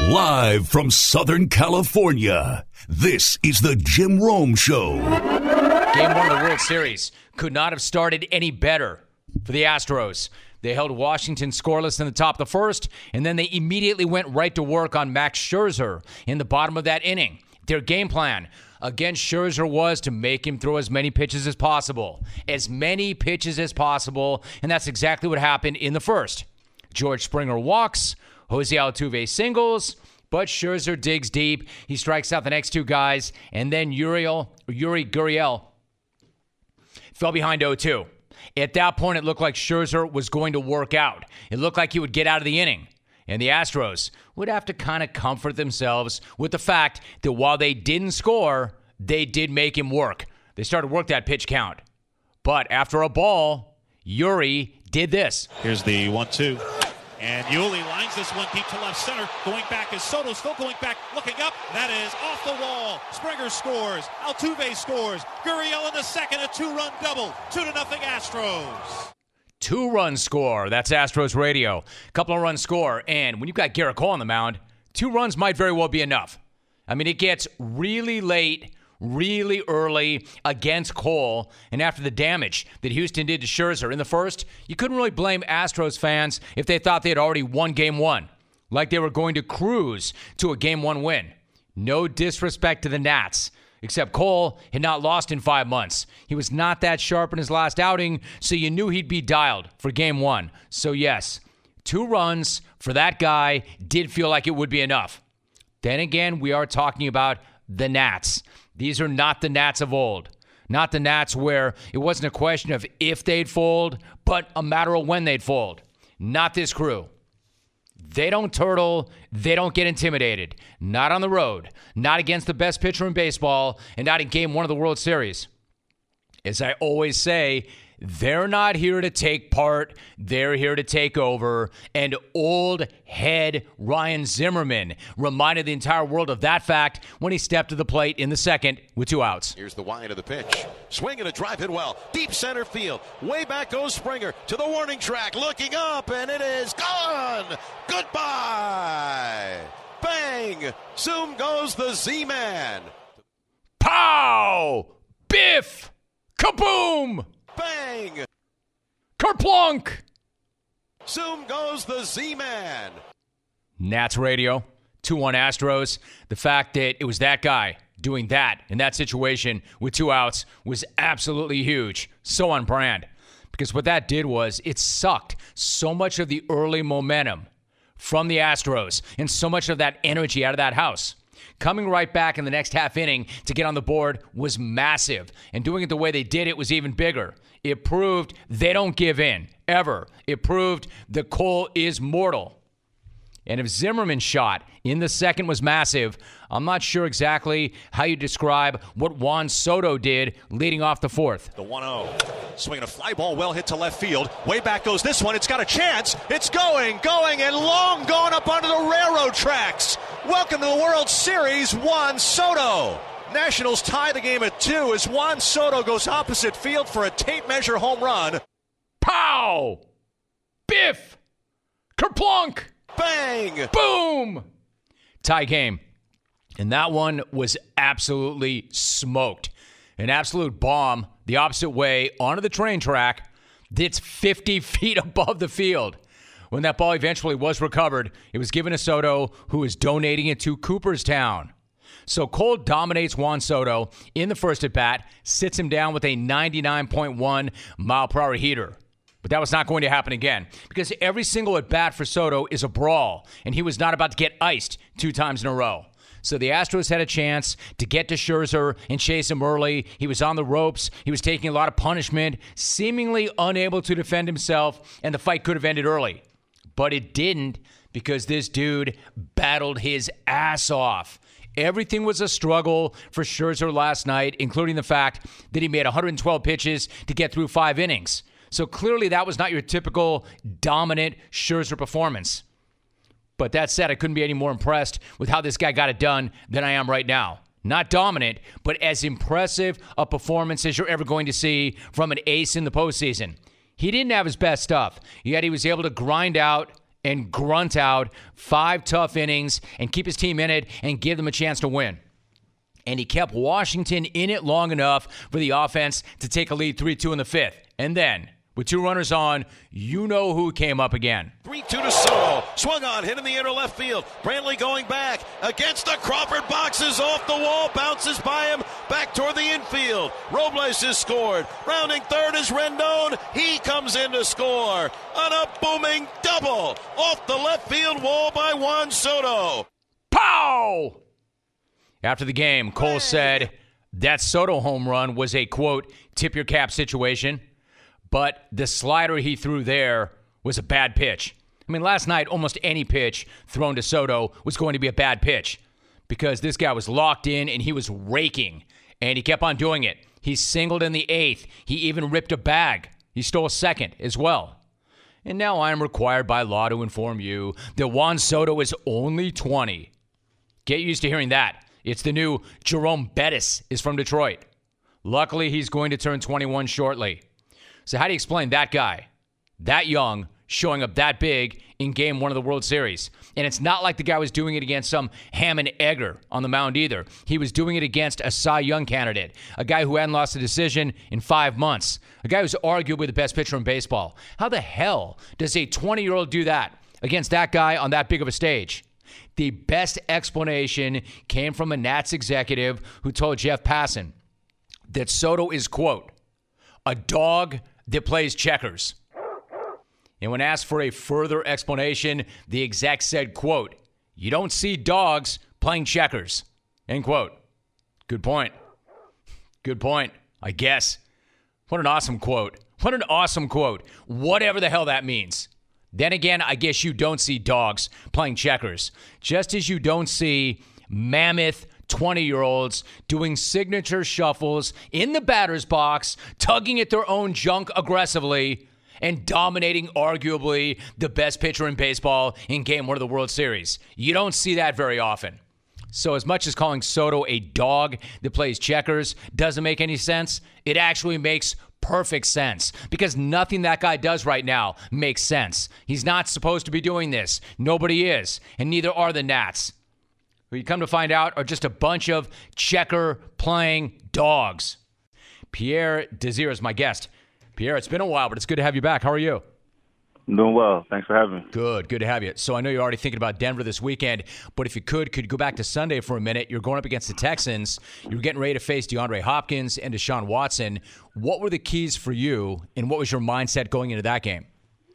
Live from Southern California, this is the Jim Rome Show. Game 1 of the World Series could not have started any better for the Astros. They held Washington scoreless in the top of the first, and then they immediately went right to work on Max Scherzer in the bottom of that inning. Their game plan against Scherzer was to make him throw as many pitches as possible. And that's exactly what happened in the first. George Springer walks, Jose Altuve singles, but Scherzer digs deep. He strikes out the next two guys, and then Yuri Gurriel fell behind 0-2. At that point, it looked like Scherzer was going to work out. It looked like he would get out of the inning. And the Astros would have to kind of comfort themselves with the fact that while they didn't score, they did make him work. They started to work that pitch count. But after a ball, Yuri did this. Here's the 1-2. And Yuli lines this one deep to left center. Going back is Soto, still going back, looking up. That is off the wall. Springer scores. Altuve scores. Gurriel in the second, a two-run double. 2-0 Astros. Two-run score. That's Astros radio. Couple of runs score. And when you've got Gerrit Cole on the mound, 2 runs might very well be enough. I mean, it gets really late, really early against Cole, and after the damage that Houston did to Scherzer in the first, you couldn't really blame Astros fans if they thought they had already won Game 1, like they were going to cruise to a Game 1 win. No disrespect to the Nats, except Cole had not lost in 5 months. He was not that sharp in his last outing, so you knew he'd be dialed for Game 1. So yes, 2 runs for that guy did feel like it would be enough. Then again, we are talking about the Nats. These are not the Nats of old. Not the Nats where it wasn't a question of if they'd fold, but a matter of when they'd fold. Not this crew. They don't turtle. They don't get intimidated. Not on the road. Not against the best pitcher in baseball, and not in Game 1 of the World Series. As I always say, they're not here to take part. They're here to take over. And old head Ryan Zimmerman reminded the entire world of that fact when he stepped to the plate in the second with 2 outs. Here's the wind of the pitch. Swing and a drive hit well. Deep center field. Way back goes Springer to the warning track. Looking up, and it is gone. Goodbye. Bang. Zoom goes the Z-Man. Pow! Biff! Kaboom! Bang! Kerplunk! Zoom goes the Z-Man. Nats radio, 2-1 Astros. The fact that it was that guy doing that in that situation with 2 outs was absolutely huge. So on brand. Because what that did was it sucked so much of the early momentum from the Astros and so much of that energy out of that house. Coming right back in the next half inning to get on the board was massive. And doing it the way they did it was even bigger. It proved they don't give in, ever. It proved the Cole is mortal. And if Zimmerman's shot in the second was massive, I'm not sure exactly how you describe what Juan Soto did leading off the fourth. The 1-0. Swinging a fly ball well hit to left field. Way back goes this one. It's got a chance. It's going, and long gone up onto the railroad tracks. Welcome to the World Series, Juan Soto. Nationals tie the game at 2 as Juan Soto goes opposite field for a tape measure home run. Pow! Biff! Kerplunk! Bang! Boom! Tie game. And that one was absolutely smoked. An absolute bomb the opposite way onto the train track that's 50 feet above the field. When that ball eventually was recovered, it was given to Soto, who is donating it to Cooperstown. So Cole dominates Juan Soto in the first at-bat, sits him down with a 99.1 mile-per-hour heater. But that was not going to happen again because every single at-bat for Soto is a brawl, and he was not about to get iced 2 times in a row. So the Astros had a chance to get to Scherzer and chase him early. He was on the ropes. He was taking a lot of punishment, seemingly unable to defend himself, and the fight could have ended early. But it didn't because this dude battled his ass off. Everything was a struggle for Scherzer last night, including the fact that he made 112 pitches to get through 5 innings. So clearly that was not your typical dominant Scherzer performance. But that said, I couldn't be any more impressed with how this guy got it done than I am right now. Not dominant, but as impressive a performance as you're ever going to see from an ace in the postseason. He didn't have his best stuff, yet he was able to grind out and grunt out 5 tough innings and keep his team in it and give them a chance to win. And he kept Washington in it long enough for the offense to take a lead 3-2 in the 5th. And then, with 2 runners on, you know who came up again. 3-2 to Soto. Swung on, hit in the inner left field. Brantley going back against the Crawford boxes, off the wall, bounces by him, back toward the infield. Robles has scored. Rounding third is Rendon. He comes in to score on a booming double off the left field wall by Juan Soto. Pow! After the game, Cole said that Soto home run was a, quote, tip your cap situation, but the slider he threw there was a bad pitch. I mean, last night, almost any pitch thrown to Soto was going to be a bad pitch because this guy was locked in and he was raking, and he kept on doing it. He singled in the 8th. He even ripped a bag. He stole second as well. And now I am required by law to inform you that Juan Soto is only 20. Get used to hearing that. It's the new Jerome Bettis is from Detroit. Luckily, he's going to turn 21 shortly. So how do you explain that guy, that young, showing up that big in Game 1 of the World Series? And it's not like the guy was doing it against some Hammond Egger on the mound either. He was doing it against a Cy Young candidate, a guy who hadn't lost a decision in 5 months, a guy who's arguably the best pitcher in baseball. How the hell does a 20-year-old do that against that guy on that big of a stage? The best explanation came from a Nats executive who told Jeff Passan that Soto is, quote, a dog that plays checkers. And when asked for a further explanation, the exec said, quote, you don't see dogs playing checkers, end quote. Good point. Good point, I guess. What an awesome quote. What an awesome quote. Whatever the hell that means. Then again, I guess you don't see dogs playing checkers, just as you don't see mammoth 20-year-olds doing signature shuffles in the batter's box, tugging at their own junk aggressively, and dominating arguably the best pitcher in baseball in Game 1 of the World Series. You don't see that very often. So as much as calling Soto a dog that plays checkers doesn't make any sense, it actually makes perfect sense because nothing that guy does right now makes sense. He's not supposed to be doing this. Nobody is, and neither are the Nats, who you come to find out are just a bunch of checker-playing dogs. Pierre Desir is my guest. Pierre, it's been a while, but it's good to have you back. How are you? I'm doing well. Thanks for having me. Good to have you. So I know you're already thinking about Denver this weekend, but if you could you go back to Sunday for a minute? You're going up against the Texans. You're getting ready to face DeAndre Hopkins and Deshaun Watson. What were the keys for you, and what was your mindset going into that game?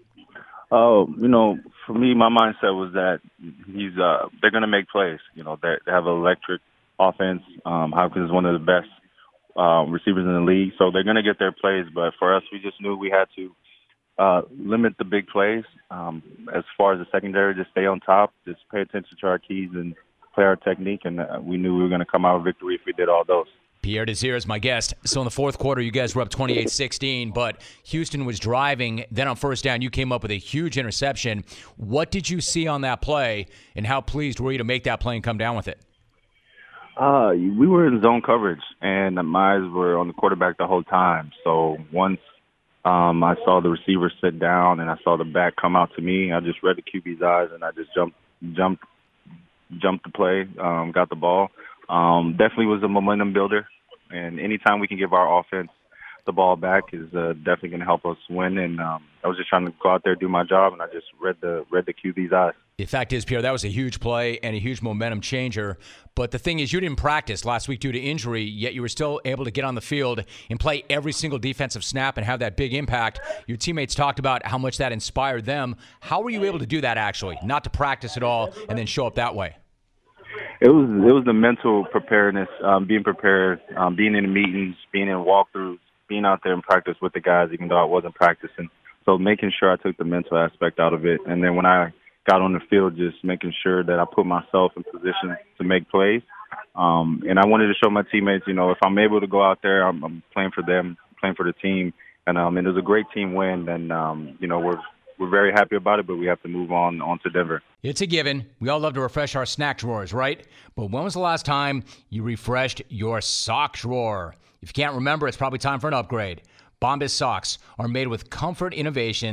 For me, my mindset was that they're going to make plays. They have an electric offense. Hopkins is one of the best receivers in the league, so they're going to get their plays. But for us, we just knew we had to limit the big plays. As far as the secondary, just stay on top, just pay attention to our keys and play our technique, and we knew we were going to come out with victory if we did all those. Pierre Desir is my guest. So in the fourth quarter, you guys were up 28-16, but Houston was driving. Then on first down, you came up with a huge interception. What did you see on that play, and how pleased were you to make that play and come down with it? We were in zone coverage, and my eyes were on the quarterback the whole time. So once I saw the receiver sit down and I saw the back come out to me, I just read the QB's eyes, and I just jumped the play, got the ball. Definitely was a momentum builder, and anytime we can give our offense the ball back is definitely going to help us win. And I was just trying to go out there, do my job, and I just read the QB's eyes. The fact is, Pierre, that was a huge play and a huge momentum changer. But the thing is, you didn't practice last week due to injury, yet you were still able to get on the field and play every single defensive snap and have that big impact. Your teammates talked about how much that inspired them. How were you able to do that, actually, not to practice at all and then show up that way? It was the mental preparedness, being prepared, being in the meetings, being in walkthroughs, being out there in practice with the guys, even though I wasn't practicing. So making sure I took the mental aspect out of it. And then when I got on the field, just making sure that I put myself in position to make plays. And I wanted to show my teammates, if I'm able to go out there, I'm playing for them, playing for the team. And it was a great team win. And, we're very happy about it, but we have to move on to Denver. It's a given. We all love to refresh our snack drawers, right? But when was the last time you refreshed your sock drawer? If you can't remember, it's probably time for an upgrade. Bombas socks are made with comfort innovations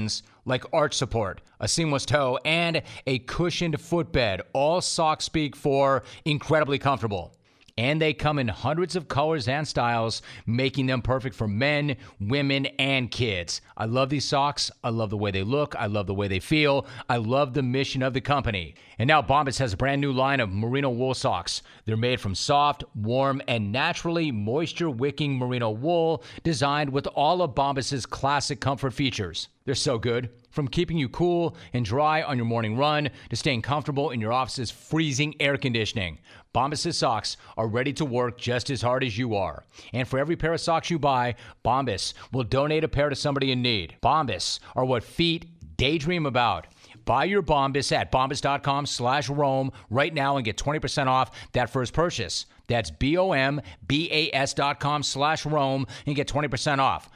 like arch support, a seamless toe, and a cushioned footbed. All socks speak for incredibly comfortable. And they come in hundreds of colors and styles, making them perfect for men, women, and kids. I love these socks. I love the way they look. I love the way they feel. I love the mission of the company. And now Bombas has a brand new line of merino wool socks. They're made from soft, warm, and naturally moisture-wicking merino wool, designed with all of Bombas' classic comfort features. They're so good. From keeping you cool and dry on your morning run to staying comfortable in your office's freezing air conditioning, Bombas' socks are ready to work just as hard as you are. And for every pair of socks you buy, Bombas will donate a pair to somebody in need. Bombas are what feet daydream about. Buy your Bombas at bombas.com/Rome right now and get 20% off that first purchase. That's BOMBAS.com/Rome and get 20% off.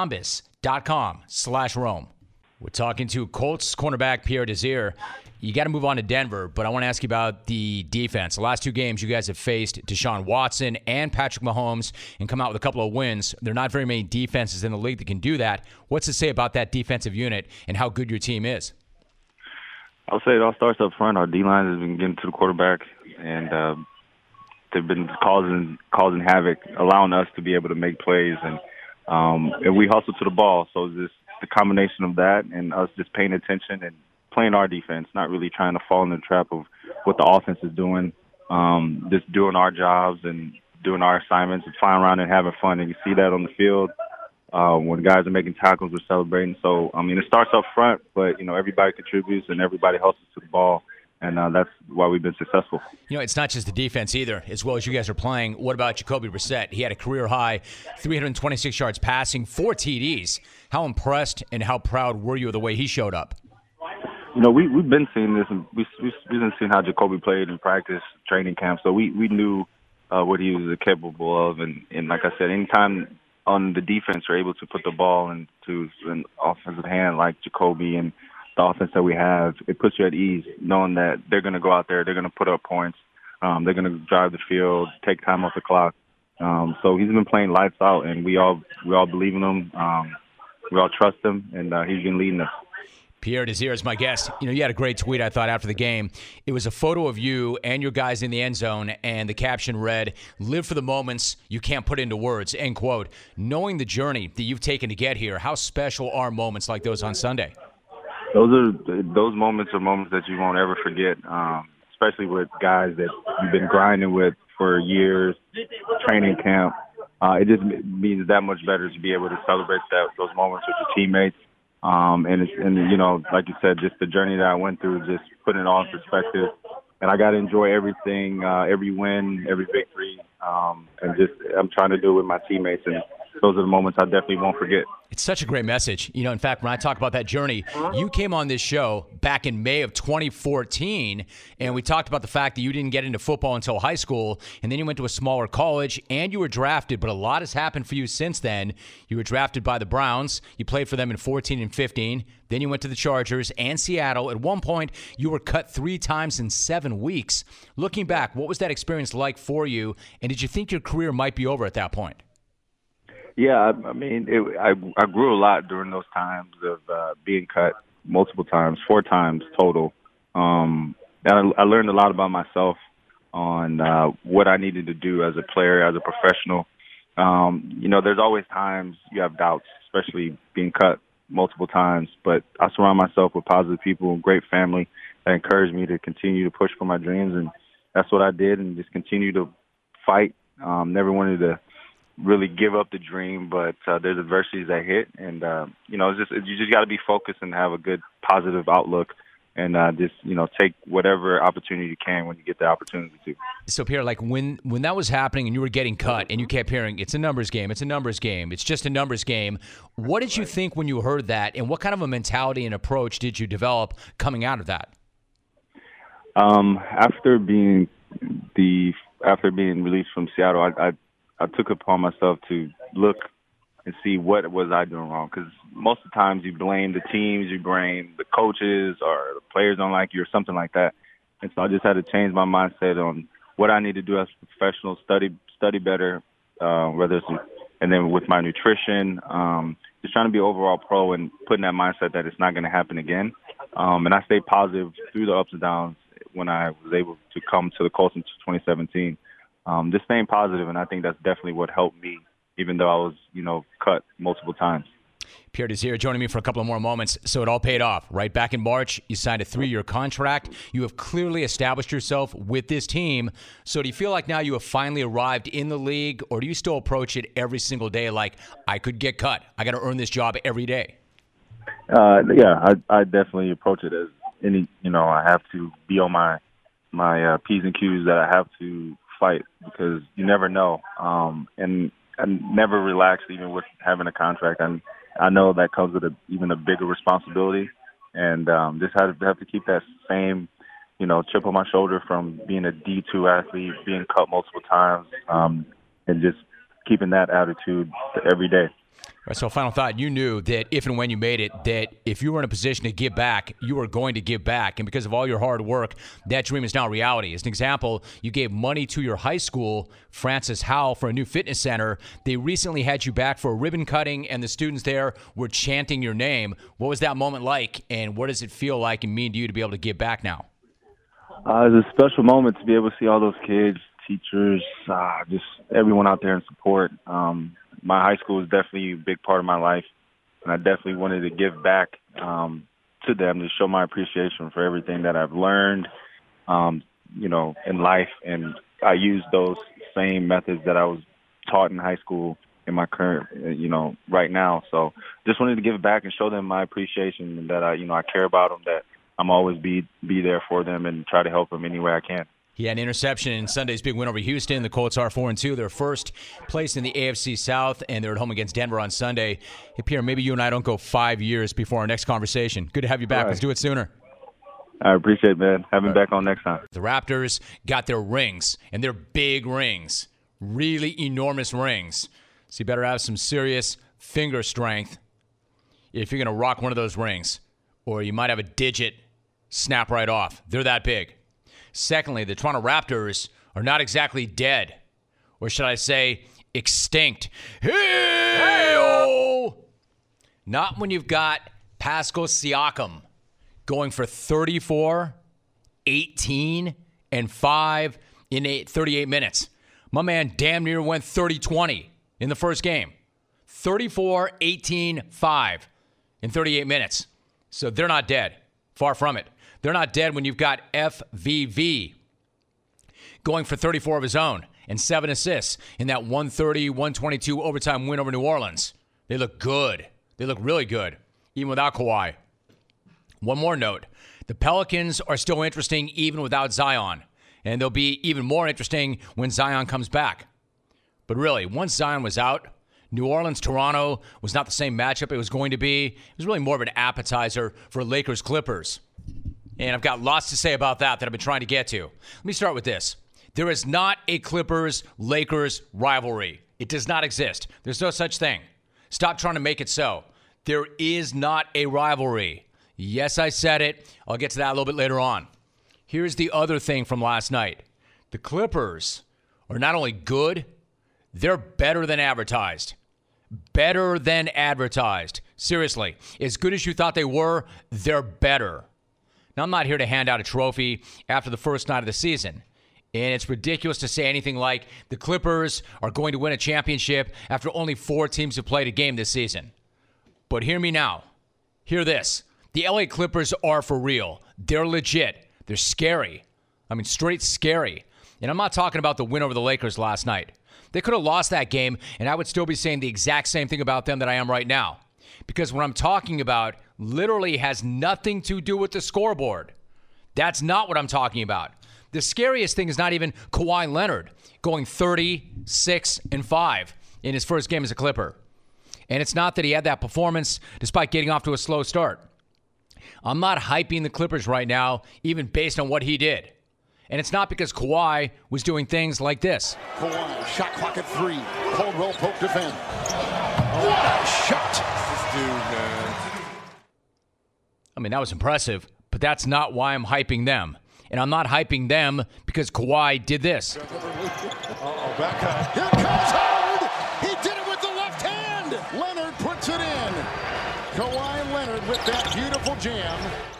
Bombas.com/Rome. We're talking to Colts cornerback Pierre Desir. You got to move on to Denver, but I want to ask you about the defense. The last two games, you guys have faced Deshaun Watson and Patrick Mahomes and come out with a couple of wins. There are not very many defenses in the league that can do that. What's to say about that defensive unit and how good your team is? I'll say it all starts up front. Our D-line has been getting to the quarterback, and they've been causing havoc, allowing us to be able to make plays, and we hustle to the ball. So just the combination of that and us just paying attention and playing our defense, not really trying to fall in the trap of what the offense is doing, just doing our jobs and doing our assignments and flying around and having fun. And you see that on the field when guys are making tackles, we're celebrating. So, I mean, it starts up front, but, everybody contributes and everybody hustles to the ball. And that's why we've been successful. It's not just the defense either, as well as you guys are playing. What about Jacoby Brissett? He had a career-high 326 yards passing, 4 TDs. How impressed and how proud were you of the way he showed up? We've been seeing this, and we've been seeing how Jacoby played in practice, training camp. So we knew what he was capable of. And like I said, anytime on the defense we're able to put the ball into an offensive hand like Jacoby and the offense that we have, it puts you at ease, knowing that they're going to go out there, they're going to put up points, they're going to drive the field, take time off the clock. So he's been playing lights out, and we all believe in him. We all trust him, and he's been leading us. Pierre Desir is my guest. You had a great tweet, I thought, after the game. It was a photo of you and your guys in the end zone, and the caption read, "Live for the moments you can't put into words," end quote. Knowing the journey that you've taken to get here, how special are moments like those on Sunday? Those moments are moments that you won't ever forget, especially with guys that you've been grinding with for years, training camp. It just means that much better to be able to celebrate those moments with your teammates. Like you said, just the journey that I went through, just putting it all in perspective. And I got to enjoy everything, every win, every victory, and just I'm trying to do it with my teammates. And those are the moments I definitely won't forget. It's such a great message. In fact, when I talk about that journey, you came on this show back in May of 2014, and we talked about the fact that you didn't get into football until high school, and then you went to a smaller college, and you were drafted, but a lot has happened for you since then. You were drafted by the Browns. You played for them in 14 and 15. Then you went to the Chargers and Seattle. At one point, you were cut 3 times in 7 weeks. Looking back, what was that experience like for you, and did you think your career might be over at that point? Yeah, I mean, I grew a lot during those times of being cut multiple times, 4 times total. And I learned a lot about myself on what I needed to do as a player, as a professional. There's always times you have doubts, especially being cut multiple times. But I surround myself with positive people, great family that encouraged me to continue to push for my dreams. And that's what I did, and just continue to fight. Never wanted to really give up the dream, but there's adversities that hit, and you just got to be focused and have a good positive outlook, and just take whatever opportunity you can when you get the opportunity to. So Pierre, like when that was happening and you were getting cut and you kept hearing it's a numbers game, it's just a numbers game, what did you think when you heard that, and what kind of a mentality and approach did you develop coming out of that? After being released from Seattle, I took it upon myself to look and see what was I doing wrong. Because most of the times you blame the teams, you blame the coaches, or the players don't like you or something like that. And so I just had to change my mindset on what I need to do as a professional, study better, and then with my nutrition, just trying to be an overall pro and putting that mindset that it's not going to happen again. And I stayed positive through the ups and downs when I was able to come to the Colts in 2017. Just staying positive, and I think that's definitely what helped me, even though I was, cut multiple times. Pierre Desir joining me for a couple of more moments. So it all paid off, right? Back in March, you signed a 3-year contract. You have clearly established yourself with this team. So do you feel like now you have finally arrived in the league, or do you still approach it every single day like, I could get cut, I got to earn this job every day? I definitely approach it as any, I have to be on my P's and Q's that I have to fight, because you never know. And I never relaxed, even with having a contract. I know that comes with even a bigger responsibility, and just have to keep that same, chip on my shoulder from being a D2 athlete, being cut multiple times, and just keeping that attitude every day. Right, so final thought, you knew that if and when you made it, that if you were in a position to give back, you were going to give back. And because of all your hard work, that dream is now reality. As an example, you gave money to your high school, Francis Howell, for a new fitness center. They recently had you back for a ribbon cutting, and the students there were chanting your name. What was that moment like, and what does it feel like and mean to you to be able to give back now? It's a special moment to be able to see all those kids, teachers, just everyone out there in support. My high school is definitely a big part of my life, and I definitely wanted to give back to them to show my appreciation for everything that I've learned, in life. And I use those same methods that I was taught in high school in my current, right now. So just wanted to give back and show them my appreciation, and that I care about them, that I'm always be there for them and try to help them any way I can. He had an interception in Sunday's big win over Houston. The Colts are 4-2. They're first place in the AFC South, and they're at home against Denver on Sunday. Hey, Pierre, maybe you and I don't go 5 years before our next conversation. Good to have you back. Right. Let's do it sooner. I appreciate it, man. Have me back on next time. The Raptors got their rings, and they're big rings, really enormous rings. So you better have some serious finger strength if you're going to rock one of those rings, or you might have a digit snap right off. They're that big. Secondly, the Toronto Raptors are not exactly dead, or should I say extinct. Hey-o! Not when you've got Pascal Siakam going for 34, 18, and 5 in 38 minutes. My man damn near went 30-20 in the first game. 34, 18, 5 in 38 minutes. So they're not dead. Far from it. They're not dead when you've got FVV going for 34 of his own and 7 assists in that 130-122 overtime win over New Orleans. They look good. They look really good, even without Kawhi. One more note. The Pelicans are still interesting even without Zion, and they'll be even more interesting when Zion comes back. But really, once Zion was out, New Orleans-Toronto was not the same matchup it was going to be. It was really more of an appetizer for Lakers-Clippers. And I've got lots to say about that I've been trying to get to. Let me start with this. There is not a Clippers-Lakers rivalry. It does not exist. There's no such thing. Stop trying to make it so. There is not a rivalry. Yes, I said it. I'll get to that a little bit later on. Here's the other thing from last night. The Clippers are not only good, they're better than advertised. Better than advertised. Seriously, as good as you thought they were, they're better. Now, I'm not here to hand out a trophy after the first night of the season. And it's ridiculous to say anything like the Clippers are going to win a championship after only 4 teams have played a game this season. But hear me now. Hear this. The LA Clippers are for real. They're legit. They're scary. I mean, straight scary. And I'm not talking about the win over the Lakers last night. They could have lost that game, and I would still be saying the exact same thing about them that I am right now. Because what I'm talking about literally has nothing to do with the scoreboard. That's not what I'm talking about. The scariest thing is not even Kawhi Leonard going 36-5 in his first game as a Clipper. And it's not that he had that performance despite getting off to a slow start. I'm not hyping the Clippers right now, even based on what he did. And it's not because Kawhi was doing things like this. Kawhi, shot clock at 3. Caldwell poked defend. What a shot! This dude, man. I mean, that was impressive, but that's not why I'm hyping them. And I'm not hyping them because Kawhi did this. Uh-oh, back cut. Here comes Howard! He did it with the left hand! Leonard puts it in. Kawhi Leonard with that beautiful jam.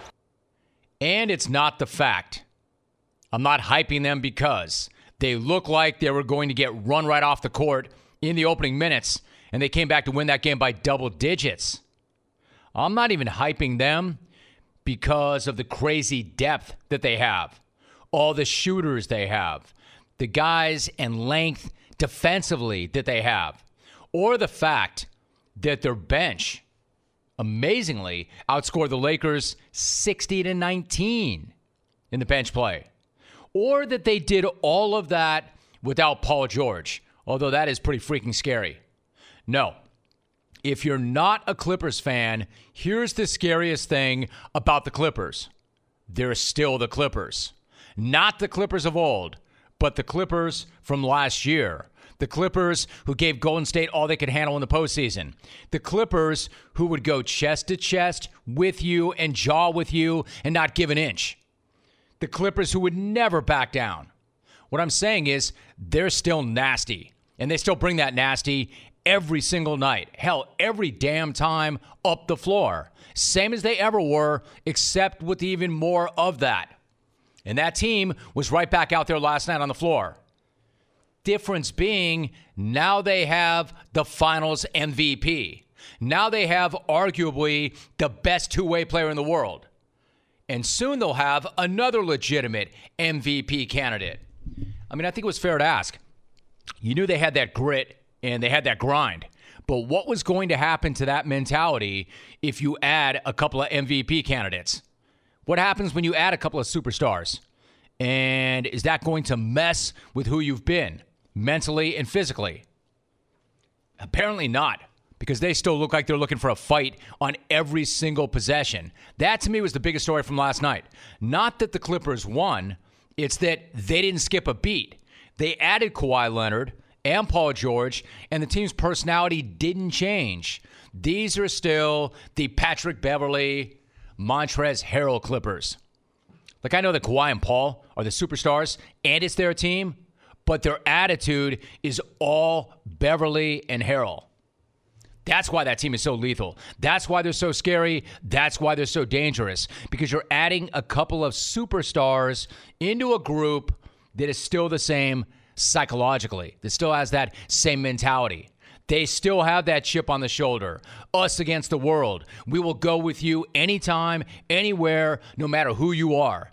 And it's not the fact. I'm not hyping them because they look like they were going to get run right off the court in the opening minutes, and they came back to win that game by double digits. I'm not even hyping them because of the crazy depth that they have, all the shooters they have, the guys and length defensively that they have, or the fact that their bench amazingly outscored the Lakers 60-19 in the bench play, or that they did all of that without Paul George, although that is pretty freaking scary. No. If you're not a Clippers fan, here's the scariest thing about the Clippers. They're still the Clippers. Not the Clippers of old, but the Clippers from last year. The Clippers who gave Golden State all they could handle in the postseason. The Clippers who would go chest to chest with you and jaw with you and not give an inch. The Clippers who would never back down. What I'm saying is they're still nasty, and they still bring that nasty every single night. Hell, every damn time up the floor. Same as they ever were, except with even more of that. And that team was right back out there last night on the floor. Difference being, now they have the Finals MVP. Now they have arguably the best two-way player in the world. And soon they'll have another legitimate MVP candidate. I mean, I think it was fair to ask. You knew they had that grit and they had that grind. But what was going to happen to that mentality if you add a couple of MVP candidates? What happens when you add a couple of superstars? And is that going to mess with who you've been mentally and physically? Apparently not, because they still look like they're looking for a fight on every single possession. That, to me, was the biggest story from last night. Not that the Clippers won. It's that they didn't skip a beat. They added Kawhi Leonard and Paul George, and the team's personality didn't change. These are still the Patrick Beverley, Montrezl Harrell Clippers. Like, I know that Kawhi and Paul are the superstars, and it's their team, but their attitude is all Beverley and Harrell. That's why that team is so lethal. That's why they're so scary. That's why they're so dangerous, because you're adding a couple of superstars into a group that is still the same psychologically, that still has that same mentality. They still have that chip on the shoulder. Us against the world. We will go with you anytime, anywhere, no matter who you are.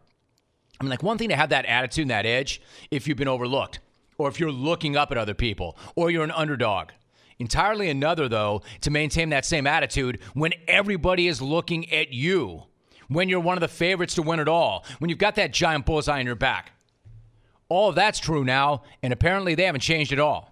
I mean, like, one thing to have that attitude and that edge if you've been overlooked, or if you're looking up at other people, or you're an underdog. Entirely another, though, to maintain that same attitude when everybody is looking at you, when you're one of the favorites to win it all, when you've got that giant bullseye on your back. All of that's true now, and apparently they haven't changed at all.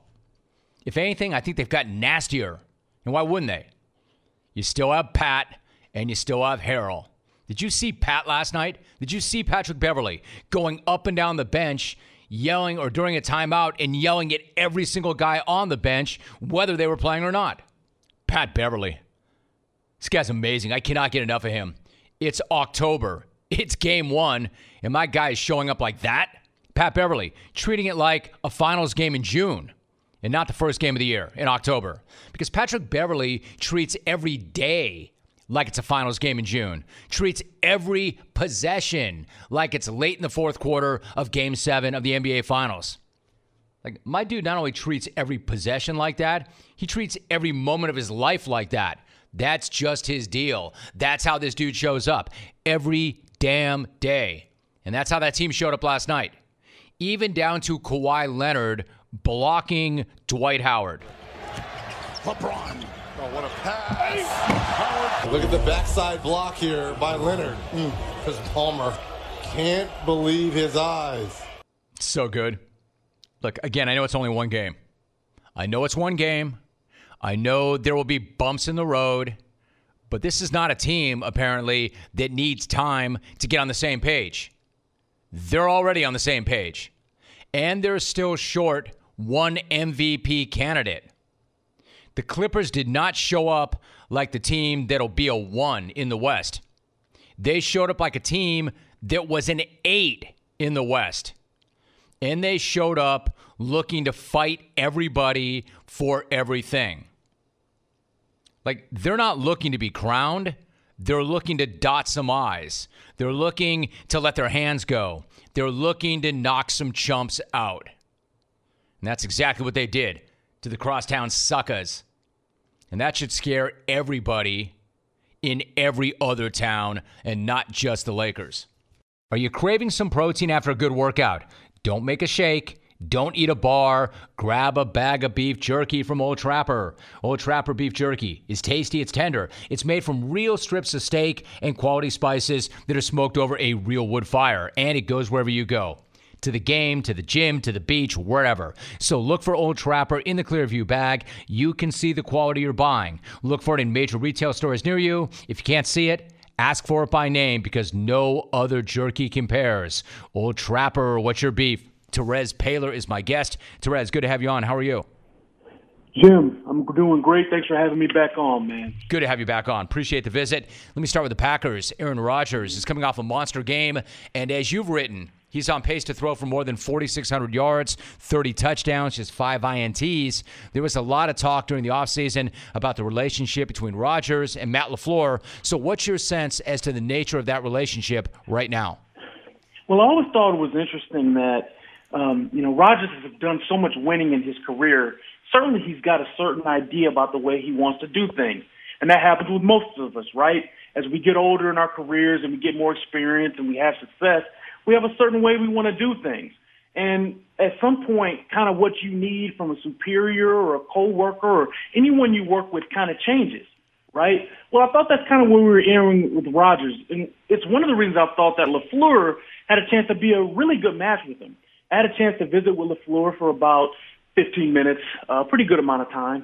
If anything, I think they've gotten nastier. And why wouldn't they? You still have Pat, and you still have Harrell. Did you see Pat last night? Did you see Patrick Beverley going up and down the bench, yelling, or during a timeout, and yelling at every single guy on the bench, whether they were playing or not? Pat Beverley. This guy's amazing. I cannot get enough of him. It's October. It's game one, and my guy is showing up like that? Pat Beverley, treating it like a finals game in June and not the first game of the year in October. Because Patrick Beverley treats every day like it's a finals game in June. Treats every possession like it's late in the fourth quarter of Game 7 of the NBA Finals. Like, my dude not only treats every possession like that, he treats every moment of his life like that. That's just his deal. That's how this dude shows up every damn day. And that's how that team showed up last night. Even down to Kawhi Leonard blocking Dwight Howard. LeBron. Oh, what a pass. Howard. Look at the backside block here by Leonard. Because Palmer can't believe his eyes. So good. Look, again, I know it's only one game. I know it's one game. I know there will be bumps in the road. But this is not a team, apparently, that needs time to get on the same page. They're already on the same page. And they're still short one MVP candidate. The Clippers did not show up like the team that'll be a 1 in the West. They showed up like a team that was an 8 in the West. And they showed up looking to fight everybody for everything. Like, they're not looking to be crowned. They're looking to dot some I's. They're looking to let their hands go. They're looking to knock some chumps out. And that's exactly what they did to the Crosstown Suckers. And that should scare everybody in every other town and not just the Lakers. Are you craving some protein after a good workout? Don't make a shake. Don't eat a bar. Grab a bag of beef jerky from Old Trapper. Old Trapper beef jerky is tasty, it's tender. It's made from real strips of steak and quality spices that are smoked over a real wood fire. And it goes wherever you go. To the game, to the gym, to the beach, wherever. So look for Old Trapper in the Clearview bag. You can see the quality you're buying. Look for it in major retail stores near you. If you can't see it, ask for it by name because no other jerky compares. Old Trapper, what's your beef? Terez Paylor is my guest. Terez, good to have you on. How are you? Jim, I'm doing great. Thanks for having me back on, man. Good to have you back on. Appreciate the visit. Let me start with the Packers. Aaron Rodgers is coming off a monster game, and as you've written, he's on pace to throw for more than 4,600 yards, 30 touchdowns, just 5 INTs. There was a lot of talk during the offseason about the relationship between Rodgers and Matt LaFleur. So what's your sense as to the nature of that relationship right now? Well, I always thought it was interesting that, Rodgers has done so much winning in his career. Certainly he's got a certain idea about the way he wants to do things. And that happens with most of us, right? As we get older in our careers and we get more experience and we have success, we have a certain way we want to do things. And at some point, kind of what you need from a superior or a coworker or anyone you work with kind of changes, right? Well, I thought that's kind of what we were hearing with Rodgers. And it's one of the reasons I thought that LaFleur had a chance to be a really good match with him. I had a chance to visit with LaFleur for about 15 minutes, a pretty good amount of time,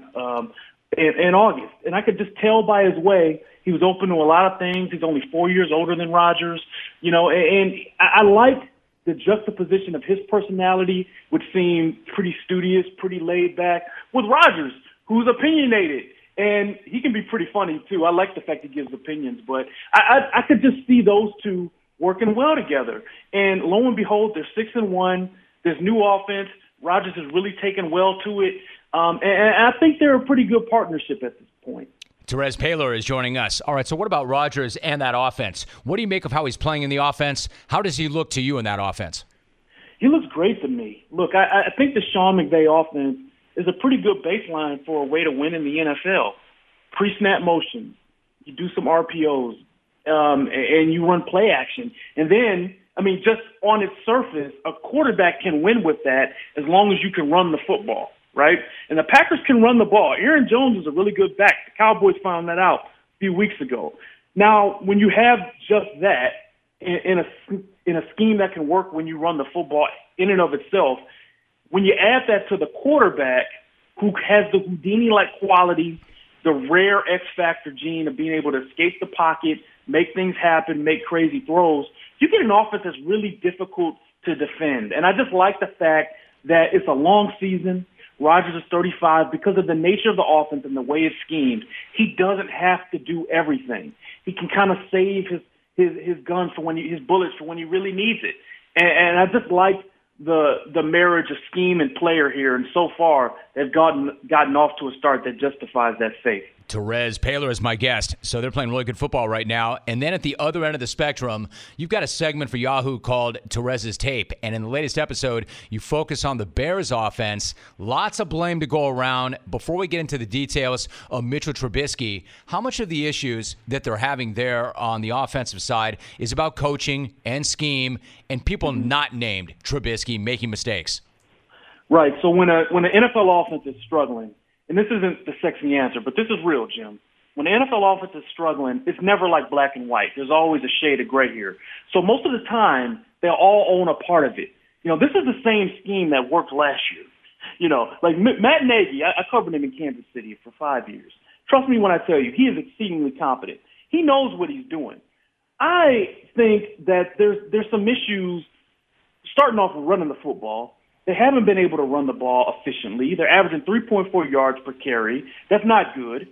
in August. And I could just tell by his way he was open to a lot of things. He's only 4 years older than Rodgers, and I liked the juxtaposition of his personality, which seemed pretty studious, pretty laid back, with Rodgers, who's opinionated. And he can be pretty funny, too. I like the fact he gives opinions, but I could just see those two working well together. And lo and behold, they're 6-1. There's new offense. Rodgers has really taken well to it. And I think they're a pretty good partnership at this point. Terez Paylor is joining us. All right, so what about Rodgers and that offense? What do you make of how he's playing in the offense? How does he look to you in that offense? He looks great to me. Look, I think the Sean McVay offense is a pretty good baseline for a way to win in the NFL. Pre-snap motion, you do some RPOs, and you run play action. And then, just on its surface, a quarterback can win with that as long as you can run the football, right? And the Packers can run the ball. Aaron Jones is a really good back. The Cowboys found that out a few weeks ago. Now, when you have just that in a scheme that can work when you run the football in and of itself, when you add that to the quarterback who has the Houdini-like quality, the rare X-factor gene of being able to escape the pocket, make things happen, make crazy throws, you get an offense that's really difficult to defend. And I just like the fact that it's a long season. Rodgers is 35. Because of the nature of the offense and the way it's schemed, he doesn't have to do everything. He can kind of save his guns for his bullets for when he really needs it. And I just like the marriage of scheme and player here. And so far, they've gotten off to a start that justifies that faith. Terez Paylor is my guest. So they're playing really good football right now. And then at the other end of the spectrum, you've got a segment for Yahoo called Terez's Tape. And in the latest episode, you focus on the Bears offense. Lots of blame to go around. Before we get into the details of Mitchell Trubisky, how much of the issues that they're having there on the offensive side is about coaching and scheme and people not named Trubisky making mistakes? Right. So when an NFL offense is struggling, and this isn't the sexy answer, but this is real, Jim. When the NFL offense is struggling, it's never like black and white. There's always a shade of gray here. So most of the time, they'll all own a part of it. This is the same scheme that worked last year. Like Matt Nagy, I covered him in Kansas City for 5 years. Trust me when I tell you, he is exceedingly competent. He knows what he's doing. I think that there's some issues starting off with running the football. They haven't been able to run the ball efficiently. They're averaging 3.4 yards per carry. That's not good.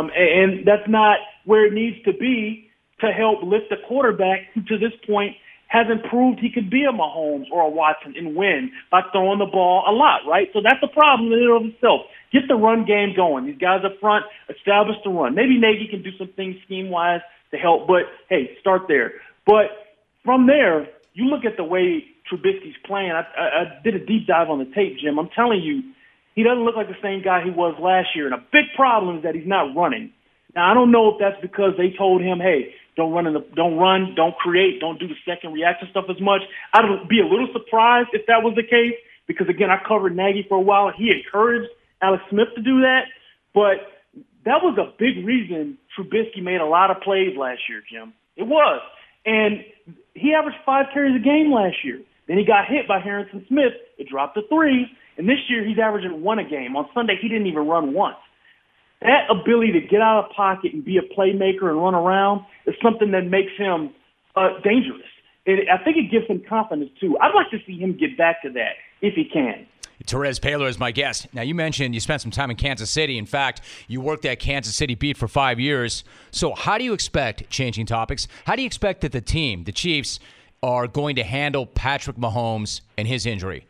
And that's not where it needs to be to help lift the quarterback who to this point hasn't proved he could be a Mahomes or a Watson and win by throwing the ball a lot, right? So that's a problem in and of itself. Get the run game going. These guys up front, establish the run. Maybe Nagy can do some things scheme-wise to help, but, hey, start there. But from there, you look at the way Trubisky's playing. I did a deep dive on the tape, Jim. I'm telling you, he doesn't look like the same guy he was last year, and a big problem is that he's not running. Now, I don't know if that's because they told him, hey, don't run, don't create, don't do the second reaction stuff as much. I'd be a little surprised if that was the case because, again, I covered Nagy for a while, and he encouraged Alex Smith to do that. But that was a big reason Trubisky made a lot of plays last year, Jim. It was. And he averaged 5 carries a game last year. Then he got hit by Harrison Smith. It dropped to 3. And this year he's averaging 1 a game. On Sunday, he didn't even run once. That ability to get out of pocket and be a playmaker and run around is something that makes him dangerous. I think it gives him confidence, too. I'd like to see him get back to that if he can. Terez Paylor is my guest. Now, you mentioned you spent some time in Kansas City. In fact, you worked that Kansas City beat for 5 years. So how do you expect, changing topics, how do you expect that the team, the Chiefs, are going to handle Patrick Mahomes and his injury?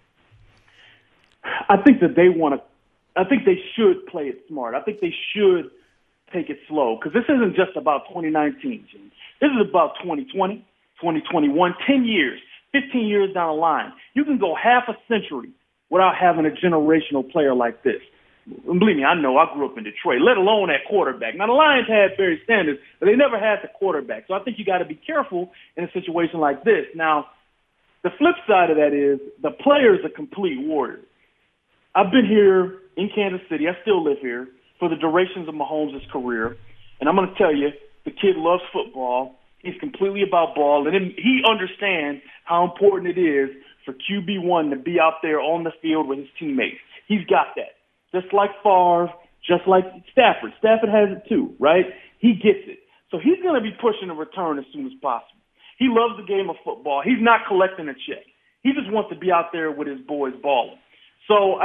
I think that I think they should play it smart. I think they should take it slow because this isn't just about 2019, Jim. This is about 2020, 2021, 10 years, 15 years down the line. You can go half a century without having a generational player like this. And believe me, I know I grew up in Detroit, let alone at quarterback. Now, the Lions had Barry Sanders, but they never had the quarterback. So I think you got to be careful in a situation like this. Now, the flip side of that is the player's a complete warrior. I've been here in Kansas City. I still live here for the durations of Mahomes' career. And I'm going to tell you, the kid loves football. He's completely about ball. And he understands how important it is for QB1 to be out there on the field with his teammates. He's got that. Just like Favre, just like Stafford. Stafford has it too, right? He gets it. So he's going to be pushing a return as soon as possible. He loves the game of football. He's not collecting a check. He just wants to be out there with his boys balling. So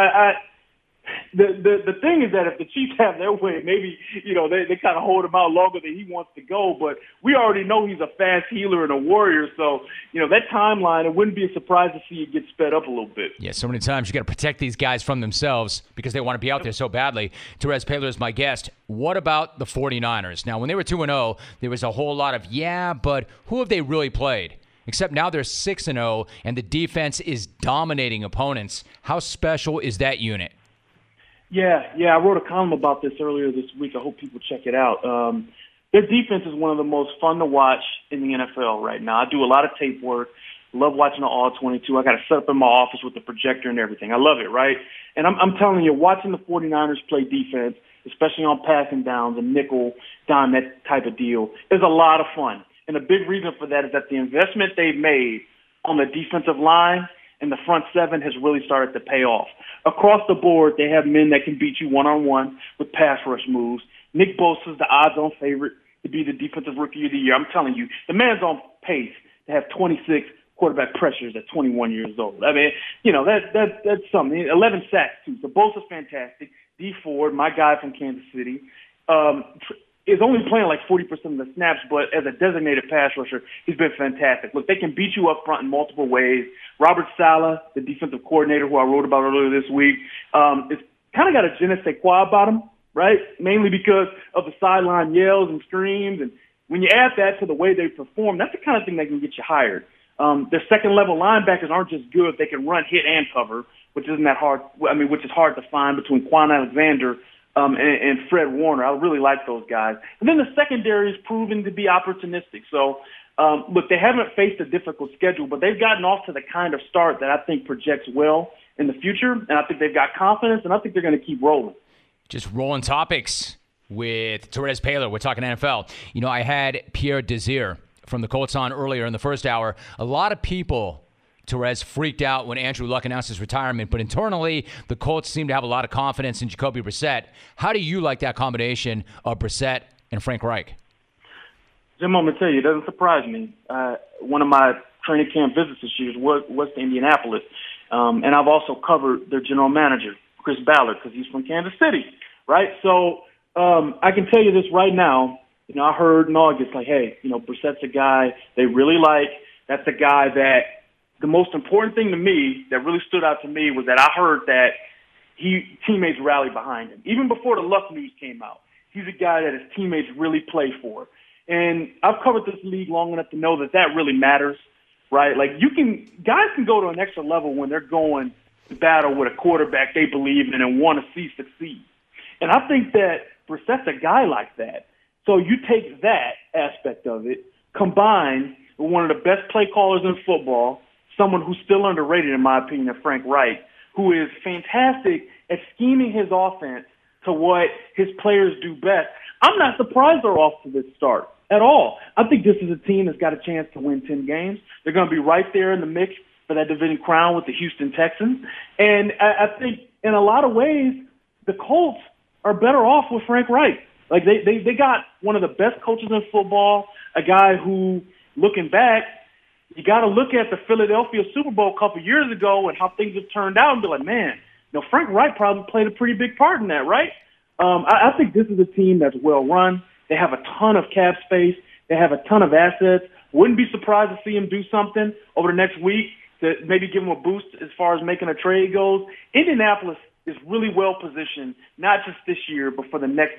the thing is that if the Chiefs have their way, maybe, they kind of hold him out longer than he wants to go. But we already know he's a fast healer and a warrior. So, that timeline, it wouldn't be a surprise to see it get sped up a little bit. Yeah, so many times you got to protect these guys from themselves because they want to be out there so badly. Terez Paylor is my guest. What about the 49ers? Now, when they were 2-0, there was a whole lot of, but who have they really played? Except now they're 6-0, and the defense is dominating opponents. How special is that unit? Yeah, I wrote a column about this earlier this week. I hope people check it out. Their defense is one of the most fun to watch in the NFL right now. I do a lot of tape work. Love watching the All-22. I got it set up in my office with the projector and everything. I love it, right? And I'm telling you, watching the 49ers play defense, especially on passing downs and nickel, dime, that type of deal, is a lot of fun. And a big reason for that is that the investment they've made on the defensive line and the front seven has really started to pay off. Across the board, they have men that can beat you one-on-one with pass rush moves. Nick Bosa's the odds-on favorite to be the defensive rookie of the year. I'm telling you, the man's on pace to have 26 quarterback pressures at 21 years old. I mean, that's something. 11 sacks, too. So Bosa's fantastic. D Ford, my guy from Kansas City, is only playing like 40% of the snaps, but as a designated pass rusher, he's been fantastic. Look, they can beat you up front in multiple ways. Robert Saleh, the defensive coordinator who I wrote about earlier this week, is kind of got a je ne sais quoi about him, right? Mainly because of the sideline yells and screams. And when you add that to the way they perform, that's the kind of thing that can get you hired. Their second-level linebackers aren't just good. They can run, hit, and cover, which isn't that hard. Which is hard to find between Quan Alexander and Fred Warner. I really like those guys. And then the secondary is proving to be opportunistic. So, look, they haven't faced a difficult schedule, but they've gotten off to the kind of start that I think projects well in the future, and I think they've got confidence, and I think they're going to keep rolling. Just rolling topics with Terez Paylor. We're talking NFL. I had Pierre Desir from the Colts on earlier in the first hour. A lot of people, Terez, freaked out when Andrew Luck announced his retirement, but internally, the Colts seem to have a lot of confidence in Jacoby Brissett. How do you like that combination of Brissett and Frank Reich? Jim, I'm going to tell you, it doesn't surprise me. One of my training camp visits this year was to Indianapolis, and I've also covered their general manager, Chris Ballard, because he's from Kansas City, right? So I can tell you this right now. I heard in August, hey, Brissett's a guy they really like. that's a guy that the most important thing to me that really stood out to me was that I heard that teammates rallied behind him. Even before the Luck news came out, he's a guy that his teammates really play for. And I've covered this league long enough to know that that really matters, right? Like guys can go to an extra level when they're going to battle with a quarterback they believe in and want to see succeed. And I think that Brissett's a guy like that. So you take that aspect of it, combined with one of the best play callers in football, someone who's still underrated in my opinion, Frank Reich, who is fantastic at scheming his offense to what his players do best. I'm not surprised they're off to this start at all. I think this is a team that's got a chance to win 10 games. They're going to be right there in the mix for that division crown with the Houston Texans. And I think in a lot of ways, the Colts are better off with Frank Reich. Like they got one of the best coaches in football, a guy who, looking back, you got to look at the Philadelphia Super Bowl a couple years ago and how things have turned out and be like, man, Frank Reich probably played a pretty big part in that, right? I think this is a team that's well run. They have a ton of cap space. They have a ton of assets. Wouldn't be surprised to see him do something over the next week to maybe give him a boost as far as making a trade goes. Indianapolis is really well positioned, not just this year, but for the next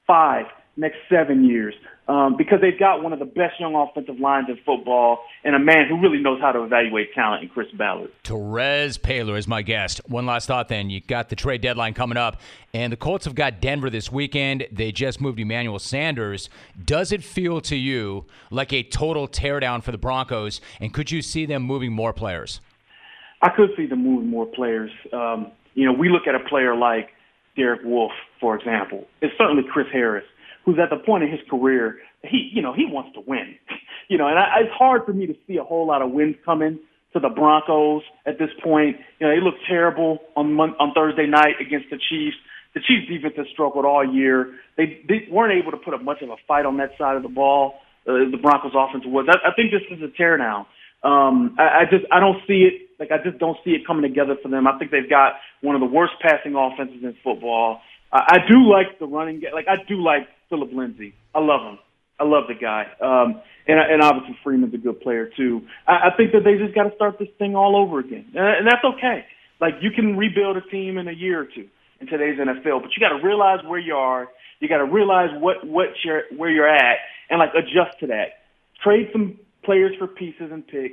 7 years, because they've got one of the best young offensive lines in football and a man who really knows how to evaluate talent in Chris Ballard. Terez Paylor is my guest. One last thought then. You got the trade deadline coming up, and the Colts have got Denver this weekend. They just moved Emmanuel Sanders. Does it feel to you like a total teardown for the Broncos, and could you see them moving more players? I could see them moving more players. We look at a player like Derek Wolfe, for example. It's certainly Chris Harris, who's at the point in his career, he wants to win. It's hard for me to see a whole lot of wins coming to the Broncos at this point. They looked terrible on Thursday night against the Chiefs. The Chiefs defense has struggled all year. They weren't able to put up much of a fight on that side of the ball. The Broncos offense was. I think this is a teardown. I don't see it. I just don't see it coming together for them. I think they've got one of the worst passing offenses in football. I do like the running game. I do like Phillip Lindsay. I love him. I love the guy. And obviously Freeman's a good player too. I think that they just got to start this thing all over again. And that's okay. You can rebuild a team in a year or two in today's NFL, but you got to realize where you are. You got to realize where you're at and adjust to that. Trade some players for pieces and picks.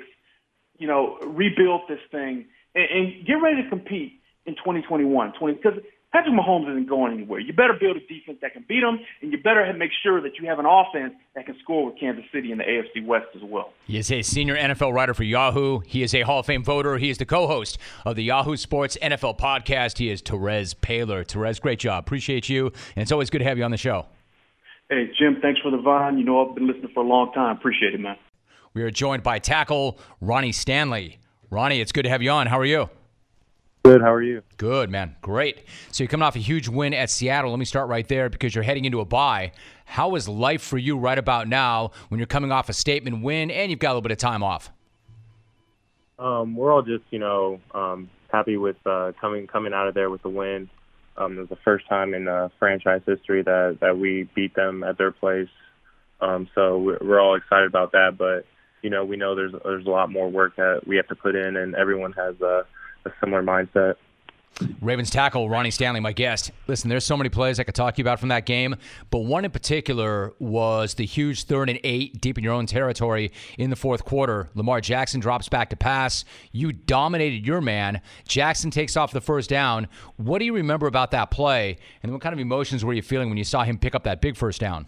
Rebuild this thing and get ready to compete in 2021. Because Patrick Mahomes isn't going anywhere. You better build a defense that can beat him, and you better make sure that you have an offense that can score with Kansas City in the AFC West as well. He is a senior NFL writer for Yahoo. He is a Hall of Fame voter. He is the co-host of the Yahoo Sports NFL podcast. He is Terez Paylor. Terez, great job. Appreciate you, and it's always good to have you on the show. Hey, Jim, thanks for the vine. I've been listening for a long time. Appreciate it, man. We are joined by tackle Ronnie Stanley. Ronnie, it's good to have you on. How are you? Good. How are you? Good, man. Great. So you're coming off a huge win at Seattle. Let me start right there because you're heading into a bye. How is life for you right about now when you're coming off a statement win and you've got a little bit of time off? We're all just, happy with coming out of there with the win. It was the first time in franchise history that we beat them at their place. So we're all excited about that. But, we know there's a lot more work that we have to put in, and everyone has a similar mindset. Ravens tackle Ronnie Stanley, my guest. Listen, there's so many plays I could talk to you about from that game, but one in particular was the huge 3rd and 8 deep in your own territory in the fourth quarter. Lamar Jackson drops back to pass. You dominated your man. Jackson takes off the first down. What do you remember about that play, and what kind of emotions were you feeling when you saw him pick up that big first down?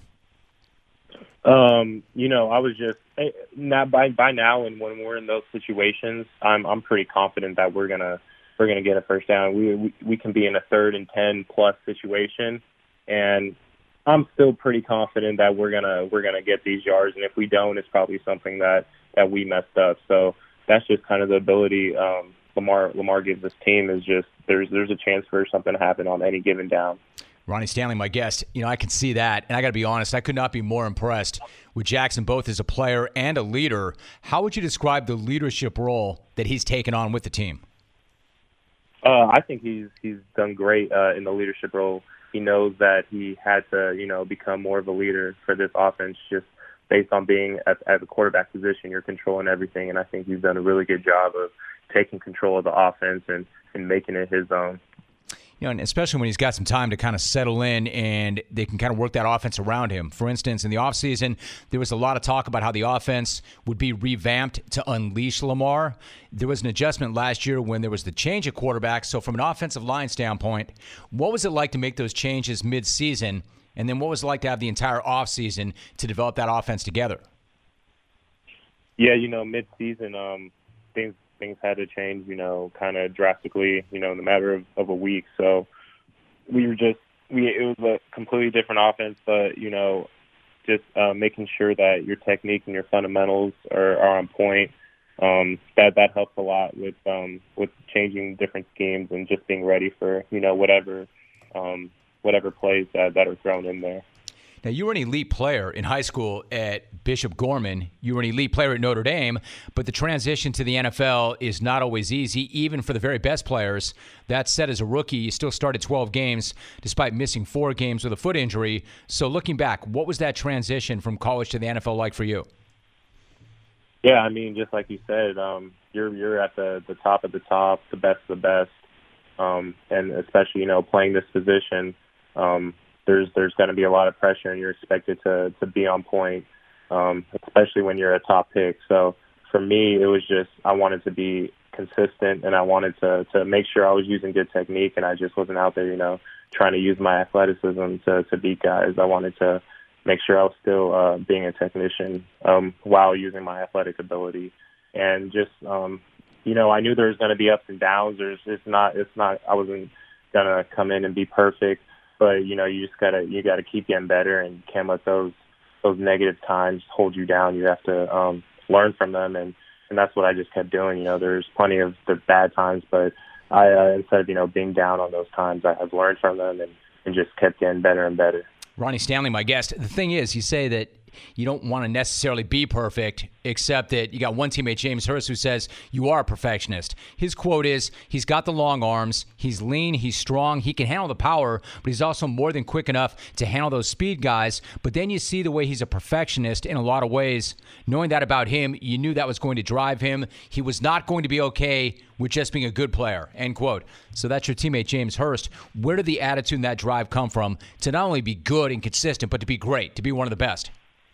I was just by now, and when we're in those situations, I'm pretty confident that we're gonna get a first down. We can be in a 3rd and 10 plus situation, and I'm still pretty confident that we're gonna get these yards. And if we don't, it's probably something that we messed up. So that's just kind of the ability Lamar gives this team, is just there's a chance for something to happen on any given down. Ronnie Stanley, my guest. I can see that, and I got to be honest, I could not be more impressed with Jackson, both as a player and a leader. How would you describe the leadership role that he's taken on with the team? I think he's done great in the leadership role. He knows that he had to, become more of a leader for this offense, just based on being at the quarterback position, you're controlling everything. And I think he's done a really good job of taking control of the offense and making it his own. You know, and especially when he's got some time to kind of settle in and they can kind of work that offense around him. For instance, in the offseason, there was a lot of talk about how the offense would be revamped to unleash Lamar. There was an adjustment last year when there was the change of quarterback. So from an offensive line standpoint, what was it like to make those changes mid-season? And then what was it like to have the entire offseason to develop that offense together? Yeah, mid-season, things had to change, kind of drastically, in the matter of a week. So it was a completely different offense, but, just making sure that your technique and your fundamentals are on point. That helps a lot with changing different schemes and just being ready for, whatever plays that are thrown in there. Now, you were an elite player in high school at Bishop Gorman. You were an elite player at Notre Dame, but the transition to the NFL is not always easy, even for the very best players. That said, as a rookie, you still started 12 games despite missing 4 games with a foot injury. So looking back, what was that transition from college to the NFL like for you? Yeah, just like you said, you're at the top of the top, the best of the best, and especially, playing this position, there's going to be a lot of pressure, and you're expected to be on point, especially when you're a top pick. So for me, it was just I wanted to be consistent, and I wanted to make sure I was using good technique, and I just wasn't out there, trying to use my athleticism to beat guys. I wanted to make sure I was still being a technician while using my athletic ability, and just I knew there was going to be ups and downs. It's not. I wasn't going to come in and be perfect. But you just gotta keep getting better, and can't let those negative times hold you down. You have to learn from them, and that's what I just kept doing. There's plenty of the bad times, but I instead of being down on those times, I have learned from them and just kept getting better and better. Ronnie Stanley, my guest. The thing is, you say that you don't want to necessarily be perfect, except that you got one teammate, James Hurst, who says you are a perfectionist. His quote is, he's got the long arms, he's lean, he's strong, he can handle the power, but he's also more than quick enough to handle those speed guys. But then you see the way he's a perfectionist in a lot of ways. Knowing that about him, you knew that was going to drive him. He was not going to be okay with just being a good player, end quote. So that's your teammate, James Hurst. Where did the attitude and that drive come from to not only be good and consistent, but to be great, to be one of the best?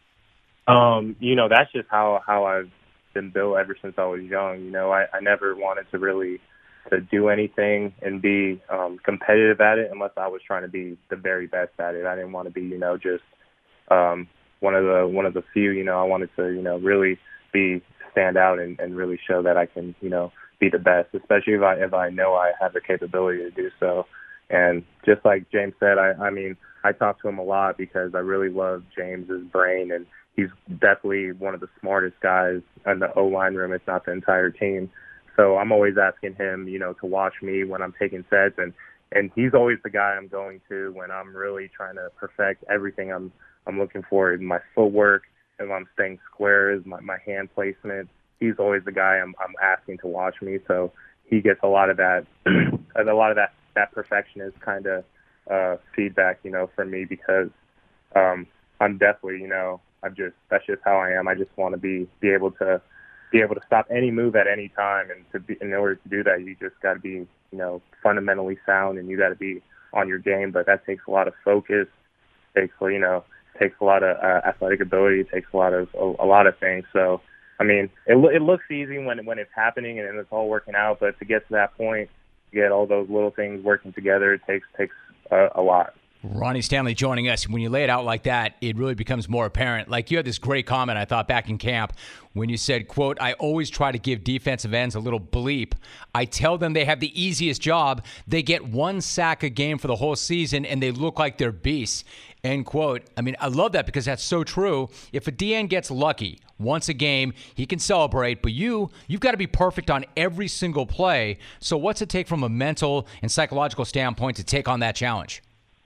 That's just how I've been built ever since I was young. I never wanted to do anything and be competitive at it unless I was trying to be the very best at it. I didn't want to be, just one of the few. I wanted to, really stand out and really show that I can, be the best, especially if I know I have the capability to do so. And just like James said, I talk to him a lot because I really love James's brain, and he's definitely one of the smartest guys in the O-line room, if not the entire team. So I'm always asking him, to watch me when I'm taking sets, and he's always the guy I'm going to when I'm really trying to perfect everything I'm looking for in my footwork, if I'm staying squares, my hand placement. He's always the guy I'm asking to watch me. So he gets a lot of that, that perfectionist kind of feedback, from me, because I'm definitely, that's just how I am. I just want to be able to stop any move at any time, and in order to do that, you just got to be, fundamentally sound, and you got to be on your game. But that takes a lot of focus, takes a lot of athletic ability, it takes a lot of things. So, it looks easy when it's happening and it's all working out, but to get to that point, to get all those little things working together, it takes a lot. Ronnie Stanley joining us. When you lay it out like that, it really becomes more apparent. Like, you had this great comment, I thought, back in camp when you said, quote, I always try to give defensive ends a little bleep. I tell them they have the easiest job. They get 1 sack a game for the whole season, and they look like they're beasts, end quote. I love that because that's so true. If a DN gets lucky once a game, he can celebrate, but you've got to be perfect on every single play. So what's it take from a mental and psychological standpoint to take on that challenge?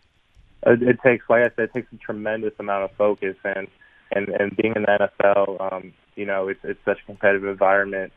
It takes, like I said, it takes a tremendous amount of focus, and being in the NFL, it's such a competitive environment.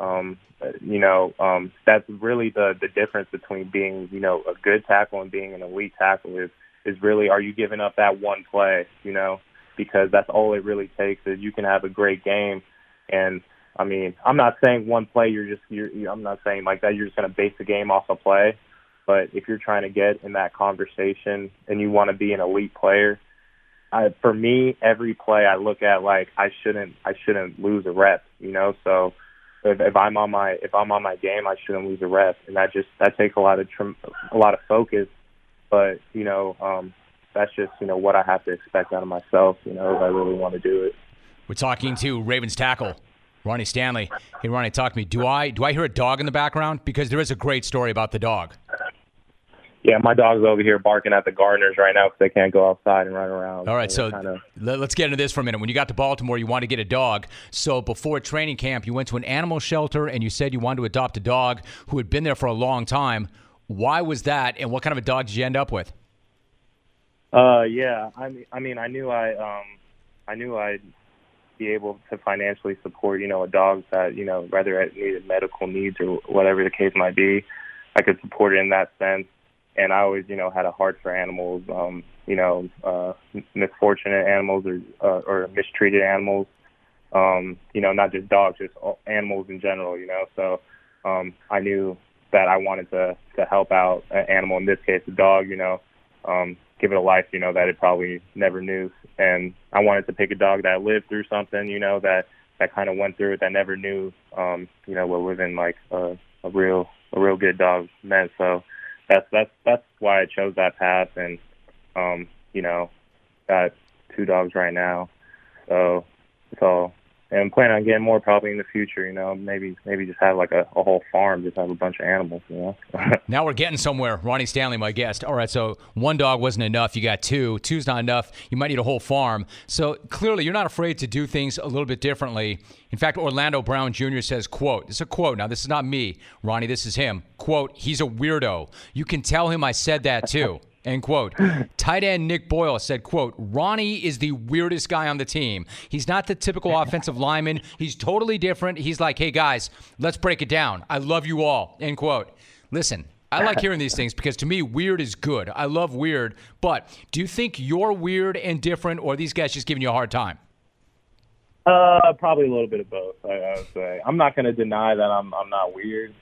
That's really the difference between being, a good tackle and being an elite tackle is really, are you giving up that one play? because that's all it really takes is you can have a great game. And, I mean, I'm not saying one play I'm not saying like that you're just going to base the game off a play. But if you're trying to get in that conversation and you want to be an elite player, for me, every play I look at like I shouldn't lose a rep, you know. So if I'm on my game, I shouldn't lose a rep, and that takes a lot of focus. But you know, that's just what I have to expect out of myself, if I really want to do it. We're talking to Ravens tackle Ronnie Stanley. Hey, Ronnie, talk to me. Do I hear a dog in the background? Because there is a great story about the dog. Yeah, my dog's over here barking at the gardeners right now because they can't go outside and run around. All right, so let's get into this for a minute. When you got to Baltimore, you wanted to get a dog. So before training camp, you went to an animal shelter and you said you wanted to adopt a dog who had been there for a long time. Why was that, and what kind of a dog did you end up with? Yeah, I mean, I knew I'd be able to financially support, a dog that, whether it needed medical needs or whatever the case might be, I could support it in that sense. And I always, had a heart for animals, misfortunate animals or mistreated animals, not just dogs, just animals in general, So I knew that I wanted to help out an animal, in this case a dog, give it a life, that it probably never knew. And I wanted to pick a dog that lived through something, that kind of went through it, that never knew, what living like a real good dog meant. So that's why I chose that path, and got 2 dogs right now. So and I'm planning on getting more probably in the future. Maybe just have like a whole farm, just have a bunch of animals. Now we're getting somewhere. Ronnie Stanley, my guest. All right, so 1 dog wasn't enough. You got 2. 2's not enough. You might need a whole farm. So clearly, you're not afraid to do things a little bit differently. In fact, Orlando Brown Jr. says, quote, this is a quote. Now, this is not me, Ronnie. This is him. Quote, he's a weirdo. You can tell him I said that too. End quote. Tight end Nick Boyle said, quote, Ronnie is the weirdest guy on the team. He's not the typical offensive lineman. He's totally different. He's like, hey, guys, let's break it down. I love you all. End quote. Listen, I like hearing these things because to me, weird is good. I love weird. But do you think you're weird and different, or are these guys just giving you a hard time? Probably a little bit of both, I would say. I'm not going to deny that I'm not weird.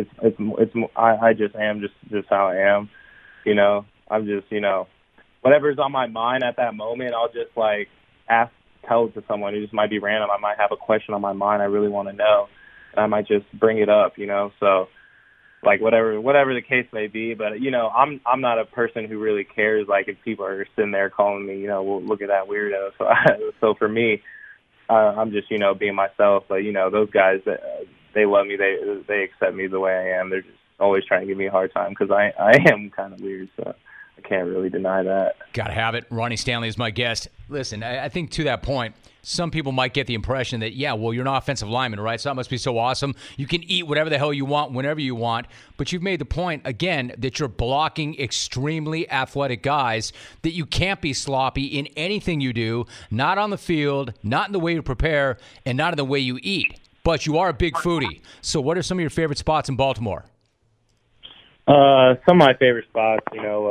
I just am just how I am, I'm just, whatever's on my mind at that moment, I'll just like tell it to someone. It just might be random. I might have a question on my mind I really want to know, and I might just bring it up, So, like whatever the case may be. But I'm not a person who really cares. Like if people are sitting there calling me, well, look at that weirdo. So for me, I'm just being myself. But those guys, they love me. They accept me the way I am. They're just always trying to give me a hard time because I am kind of weird. So I can't really deny that. Gotta have it. Ronnie Stanley is my guest. Listen, I think to that point, some people might get the impression that, yeah, well, you're an offensive lineman, right? So that must be so awesome. You can eat whatever the hell you want, whenever you want. But you've made the point, again, that you're blocking extremely athletic guys, that you can't be sloppy in anything you do, not on the field, not in the way you prepare, and not in the way you eat. But you are a big foodie. So what are some of your favorite spots in Baltimore? Some of my favorite spots,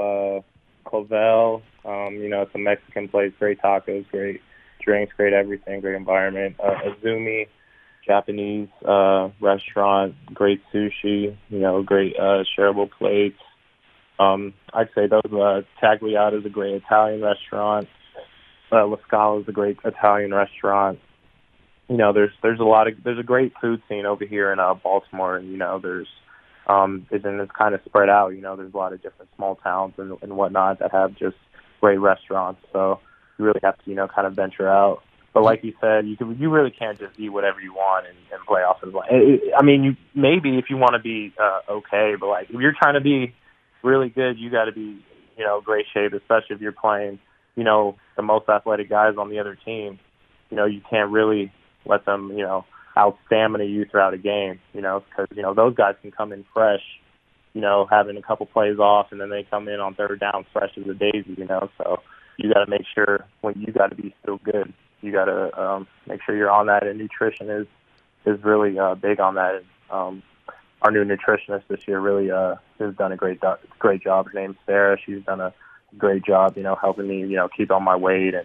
Clavel, it's a Mexican place, great tacos, great drinks, great everything, great environment. Azumi, Japanese restaurant, great sushi, great shareable plates. I'd say those, Tagliata is a great Italian restaurant. La Scala is a great Italian restaurant. There's a great food scene over here in Baltimore, and it's kind of spread out. There's a lot of different small towns and whatnot that have just great restaurants. So you really have to, kind of venture out. But like you said, you really can't just eat whatever you want and play offensive line. I mean, maybe if you want to be okay, but like if you're trying to be really good, you got to be, great shape, especially if you're playing, the most athletic guys on the other team. You can't really let them, out-stamina you throughout a game, because, those guys can come in fresh, having a couple plays off, and then they come in on third down fresh as a daisy, so you got to make sure you got to be still good. You got to make sure you're on that, and nutrition is really big on that. Our new nutritionist this year really has done a great job. Her name's Sarah. She's done a great job, helping me, keep on my weight and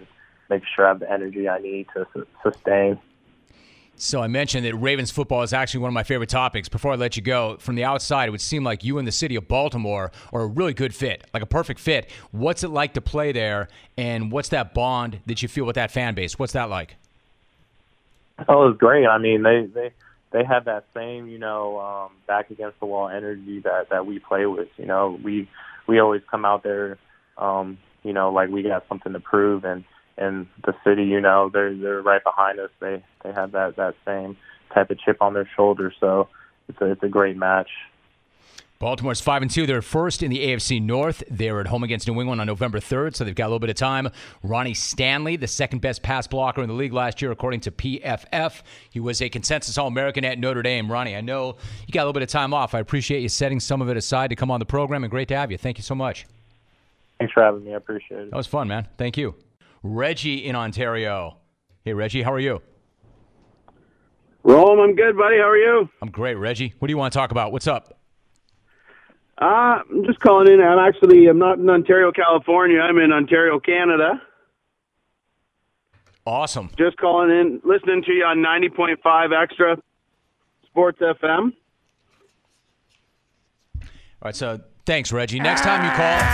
make sure I have the energy I need to sustain. So I mentioned that Ravens football is actually one of my favorite topics. Before I let you go, from the outside, it would seem like you and the city of Baltimore are a really good fit, like a perfect fit. What's it like to play there, and what's that bond that you feel with that fan base? What's that like? Oh, it's great. I mean, they have that same, back against the wall energy that we play with. We always come out there, like we got something to prove, and the city, they're right behind us. They have that same type of chip on their shoulder. So it's a great match. Baltimore's 5-2. They're first in the AFC North. They're at home against New England on November 3rd, so they've got a little bit of time. Ronnie Stanley, the second best pass blocker in the league last year, according to PFF. He was a consensus All-American at Notre Dame. Ronnie, I know you got a little bit of time off. I appreciate you setting some of it aside to come on the program, and great to have you. Thank you so much. Thanks for having me. I appreciate it. That was fun, man. Thank you. Reggie in Ontario. Hey, Reggie, how are you? Rome, I'm good, buddy. How are you? I'm great, Reggie. What do you want to talk about? What's up? I'm just calling in. I'm not in Ontario, California. I'm in Ontario, Canada. Awesome. Just calling in, listening to you on 90.5 Extra Sports FM. All right, so thanks, Reggie. Next time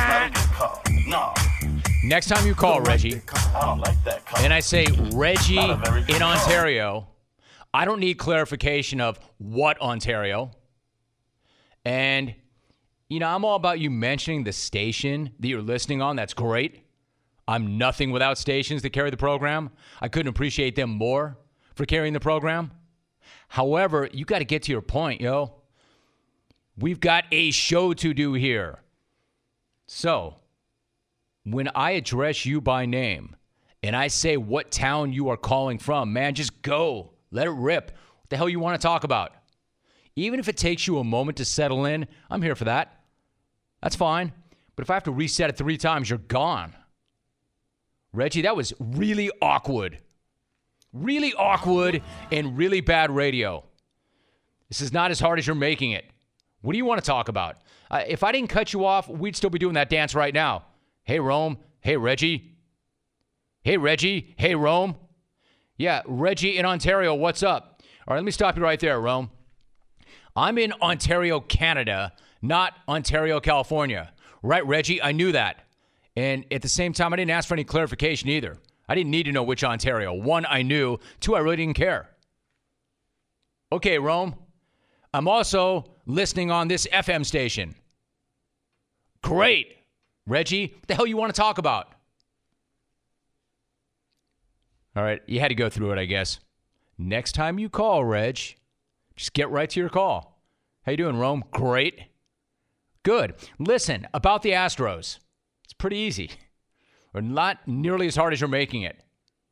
you call, Reggie, and I say Reggie in Ontario, I don't need clarification of what Ontario. And, I'm all about you mentioning the station that you're listening on. That's great. I'm nothing without stations that carry the program. I couldn't appreciate them more for carrying the program. However, you got to get to your point, yo. We've got a show to do here. So, when I address you by name and I say what town you are calling from, man, just go. Let it rip. What the hell you want to talk about? Even if it takes you a moment to settle in, I'm here for that. That's fine. But if I have to reset it 3 times, you're gone. Reggie, that was really awkward. Really awkward and really bad radio. This is not as hard as you're making it. What do you want to talk about? If I didn't cut you off, we'd still be doing that dance right now. Hey, Rome. Hey, Reggie. Hey, Reggie. Hey, Rome. Yeah, Reggie in Ontario, what's up? All right, let me stop you right there, Rome. I'm in Ontario, Canada, not Ontario, California. Right, Reggie? I knew that. And at the same time, I didn't ask for any clarification either. I didn't need to know which Ontario. 1, I knew. 2, I really didn't care. Okay, Rome. I'm also listening on this FM station. Great. Reggie, what the hell you want to talk about? All right, you had to go through it, I guess. Next time you call, Reg, just get right to your call. How you doing, Rome? Great. Good. Listen, about the Astros. It's pretty easy. Or not nearly as hard as you're making it.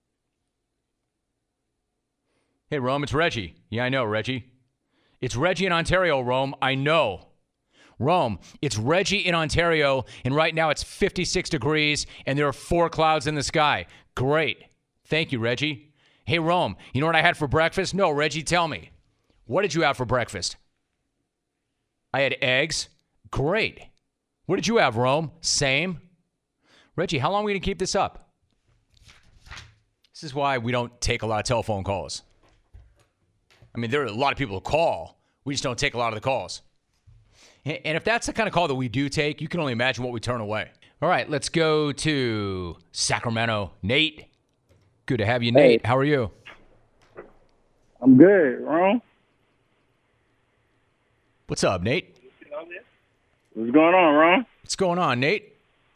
Hey, Rome, it's Reggie. Yeah, I know, Reggie. It's Reggie in Ontario, Rome. I know. Rome, it's Reggie in Ontario, and right now it's 56 degrees, and there are 4 clouds in the sky. Great. Thank you, Reggie. Hey, Rome, you know what I had for breakfast? No, Reggie, tell me. What did you have for breakfast? I had eggs. Great. What did you have, Rome? Same. Reggie, how long are we going to keep this up? This is why we don't take a lot of telephone calls. I mean, there are a lot of people who call. We just don't take a lot of the calls. And if that's the kind of call that we do take, you can only imagine what we turn away. All right, let's go to Sacramento. Nate. Good to have you, Nate. How are you? I'm good, Ron. What's up, Nate? What's going on, Ron? What's going on, Nate?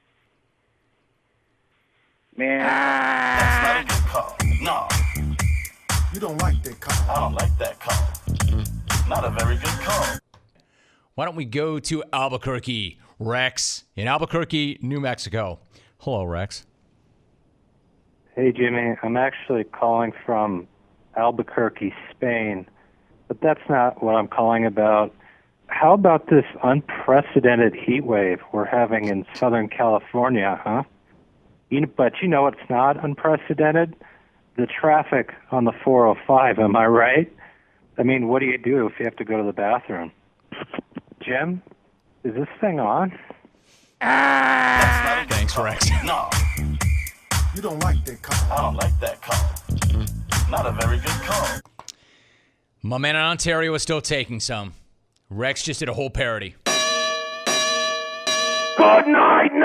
Man. That's not a good call. No. You don't like that call. I don't like that call. Not a very good call. Why don't we go to Albuquerque? Rex in Albuquerque, New Mexico. Hello, Rex. Hey, Jimmy. I'm actually calling from Albuquerque, Spain, but that's not what I'm calling about. How about this unprecedented heat wave we're having in Southern California, huh? But you know it's not unprecedented? The traffic on the 405, am I right? I mean, what do you do if you have to go to the bathroom? Jim, is this thing on? Thanks, Rex. No. You don't like that call. I don't like that call. Not a very good call. My man in Ontario is still taking some. Rex just did a whole parody. Good night,